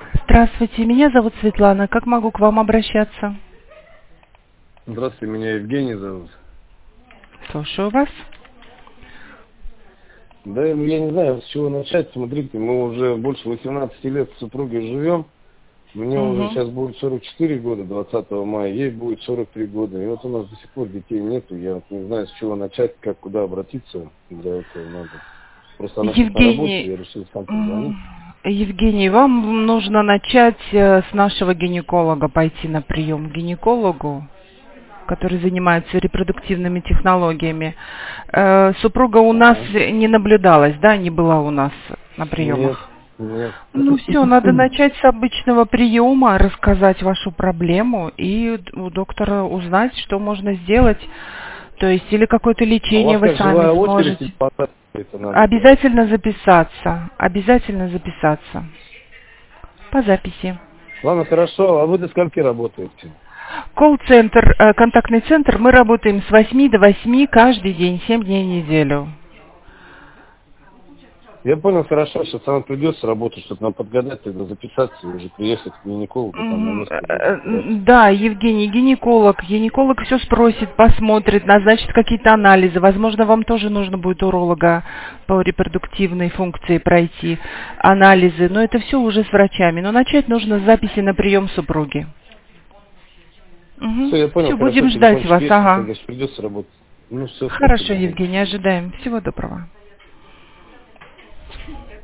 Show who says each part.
Speaker 1: Здравствуйте, меня зовут Светлана. Как могу к вам обращаться?
Speaker 2: Здравствуйте, меня Евгений зовут.
Speaker 1: Слушаю вас.
Speaker 2: Да, я не знаю, с чего начать. Смотрите, мы уже больше 18 лет с супругой живем. Мне уже
Speaker 1: Угу.
Speaker 2: сейчас будет 44 года, 20 мая, ей будет 43 года. И вот у нас до сих пор детей нету. Я вот не знаю, с чего начать, как куда обратиться. Для этого надо. Просто она сейчас на работе,
Speaker 1: Евгений,
Speaker 2: я решил сам позвонить.
Speaker 1: Евгений, вам нужно начать с нашего гинеколога, пойти на прием к гинекологу, который занимается репродуктивными технологиями. Супруга у нас
Speaker 2: Ага.
Speaker 1: не наблюдалась, да, не была у нас на
Speaker 2: Нет,
Speaker 1: приемах?
Speaker 2: нет.
Speaker 1: Ну все, надо начать с обычного приема, рассказать вашу проблему и у доктора узнать, что можно сделать. То есть или какое-то
Speaker 2: А у
Speaker 1: лечение
Speaker 2: вас
Speaker 1: вы
Speaker 2: как
Speaker 1: сами
Speaker 2: живая очередь, или
Speaker 1: сможете.
Speaker 2: это надо делать?
Speaker 1: Обязательно записаться. Обязательно записаться. По записи.
Speaker 2: Ладно, хорошо. А вы до скольки работаете?
Speaker 1: Колл-центр, контактный центр, мы работаем с 8 до 8 каждый день, 7 дней в неделю.
Speaker 2: Я понял, хорошо, сейчас нам придется работать, чтобы нам подгадать, тогда записаться и уже приехать к гинекологу, там на месте уже разбираться.
Speaker 1: Да, Евгений, гинеколог. Гинеколог все спросит, посмотрит, назначит какие-то анализы. Возможно, вам тоже нужно будет уролога по репродуктивной функции пройти анализы. Но это все уже с врачами. Но начать нужно с записи на прием супруги.
Speaker 2: Все, я понял,
Speaker 1: Все,
Speaker 2: хорошо,
Speaker 1: будем ждать
Speaker 2: телефончик
Speaker 1: вас.
Speaker 2: есть,
Speaker 1: Ага.
Speaker 2: тогда придется работать. Ну все,
Speaker 1: Хорошо,
Speaker 2: спасибо.
Speaker 1: Евгений, ожидаем. Всего доброго.